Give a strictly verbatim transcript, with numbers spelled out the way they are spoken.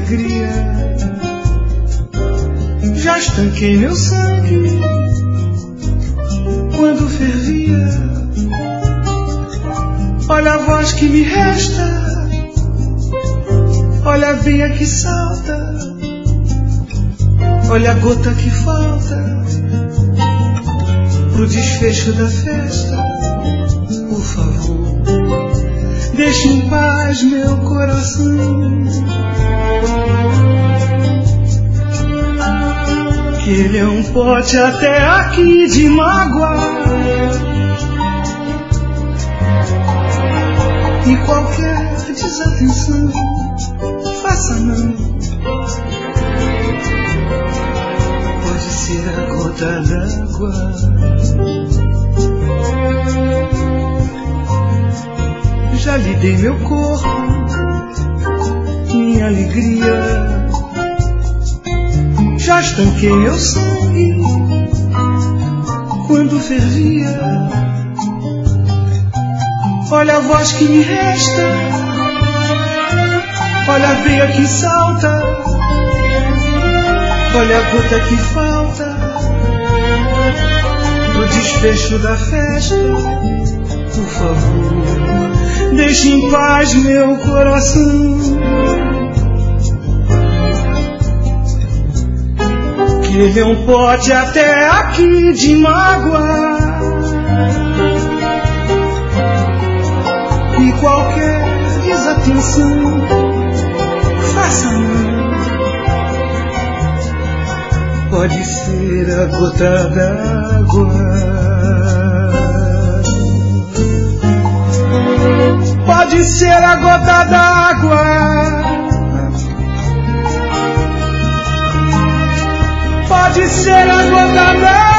alegria. Já estanquei meu sangue quando fervia. Olha a voz que me resta, olha a veia que salta, olha a gota que falta pro desfecho da festa. Por favor, deixe em paz meu coração, que ele é um pote até aqui de mágoa. E qualquer desatenção, faça não. Pode ser a gota d'água. Já lhe dei meu corpo, minha alegria. Já estanquei meu sangue quando fervia. Olha a voz que me resta, olha a veia que salta, olha a gota que falta pro desfecho da festa. Por favor, deixe em paz meu coração, que ele é um pote até aqui de mágoa. E qualquer desatenção, faça não. Pode ser a gota d'água. Pode ser a gota d'água. Pode ser a gota d'água.